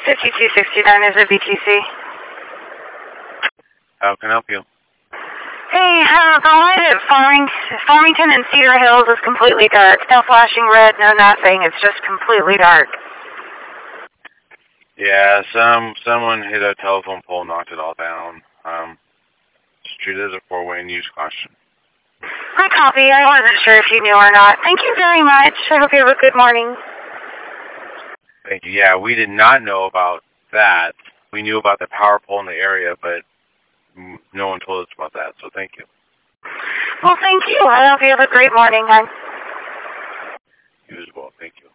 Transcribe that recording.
5269 is a BTC. How can I help you? Hey, the light at Farmington and Cedar Hills is completely dark. No flashing red, no nothing. It's just completely dark. Yeah, someone hit a telephone pole, knocked it all down. Just treat it as a four-way and use caution. I copy. I wasn't sure if you knew or not. Thank you very much. I hope you have a good morning. Thank you. Yeah, we did not know about that. We knew about the power pole in the area, but no one told us about that, so thank you. Well, thank you. I hope you have a great morning, hon. You as well. Thank you.